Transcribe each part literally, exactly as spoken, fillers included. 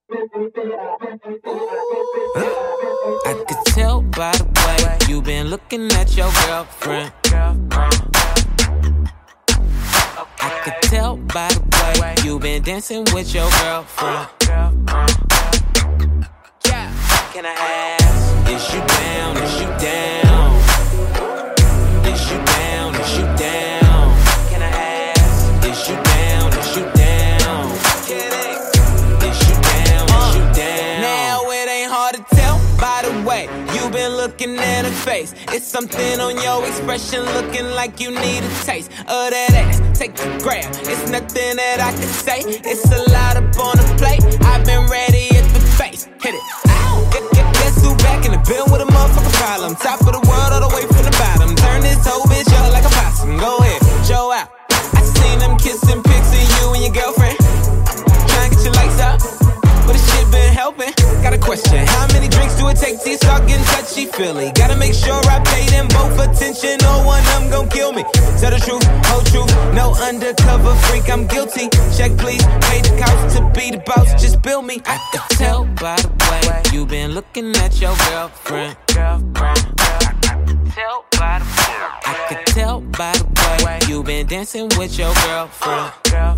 I could tell by the way you been looking at your girlfriend. I could tell by the way you been dancing with your girlfriend. Can I ask, is you down, is you down? Is you down, is you down? Can I ask, is you down, is you down? Is you down, is you down? Now it ain't hard to tell by the way you been looking at her face. It's something on your expression looking like you need a taste of that ass. Take the grab, it's nothing that I can say. It's a lot up on the plate. I've been ready at the face. Hit it. Guess who back in the bill with a motherfucking problem? Top of the world all the way from the bottom. Turn this whole bitch up like a possum. Go ahead, show out. I seen them kissing pics of you and your girlfriend. Trying to get your lights up, but this shit been helping. Got a question, how many drinks do it take till you start getting touchy-feely? Gotta make sure I pay them both attention, no one of them gon' kill me. Tell the truth, whole truth, no undercover freak, I'm guilty. Check please, pay the cost to be the boss, just bill me. I could tell by the way you been looking at your girlfriend. Tell by the way. I could tell by the way you been dancing with your girlfriend. Tell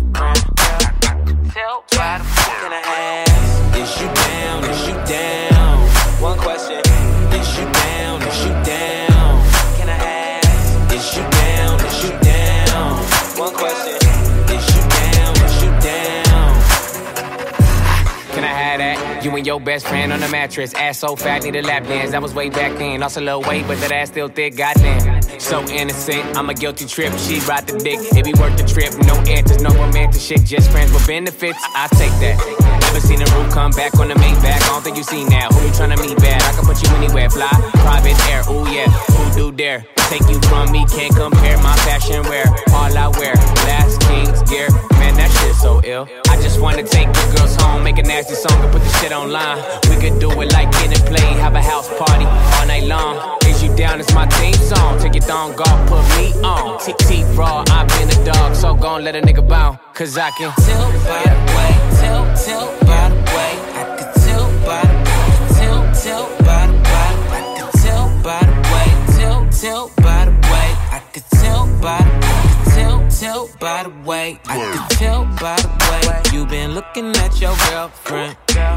by the way. Can I ask, is you down, is you down? One question, is you down, is you down? Can I ask, is you down, is you down? One question, is you down, is you down? Can I have that? You and your best friend on the mattress. Ass so fat, need a lap dance. That was way back then. Lost a little weight, but that ass still thick. Goddamn. So innocent, I'm a guilty trip. She ride the dick, it be worth the trip. No answers, no romantic shit. Just friends with benefits. I take that. Never seen a roof come back on the Maybach. I don't think you see now. Who you tryna meet bad? I can put you anywhere. Fly, private air. Ooh yeah, who do dare? Take you from me, can't compare my fashion wear. All I wear, last king's gear. Man, that shit so ill. I just wanna take the girls home, make a nasty song and put the shit online. We could do it like get and play, have a house party all night long. Is you down? It's my theme song. Take your thong off, put me on. T T raw, I've been a dog, so gon' let a nigga bounce. Cause I can tell by the way, tell, tell by the way. I could tell by the way, tell, tell by the way. I could tell by the way, tell, tell by the way. I could tell by the way, tell, tell by the way. I could tell by the way you been looking at your girlfriend. Tell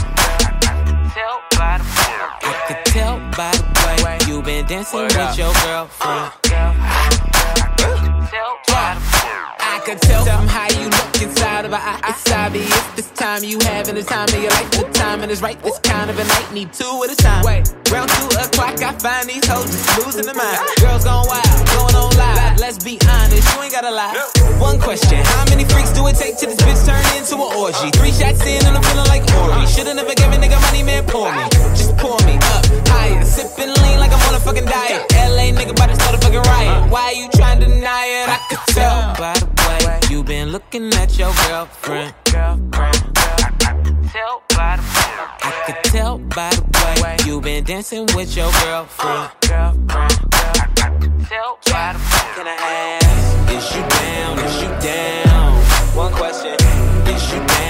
by the way. I could tell by the way you been dancing with your girlfriend. I could tell from how you look inside of her eye. It's obvious this time you having the time of your life. The timing is right, this kind of a night. Need two at a time. Wait, round two o'clock, I find these hoes just losing their mind. Girls going wild, going on live. Let's be honest, you ain't gotta lie. One question, how many freaks do it take till this bitch turn into an orgy? Three shots in and I'm feeling like Ori. Should've never given nigga money, man, pour me. Just pour me up, higher. Sipping lean like I'm on a fucking diet. L A nigga about to start a fucking riot. Why you trying to deny it? I could tell by the way you been looking at your girlfriend. Tell by the way. I could tell by the way you been dancing with your girlfriend. Tell by the way. Can I ask, is you down, is you down? One question, is you down?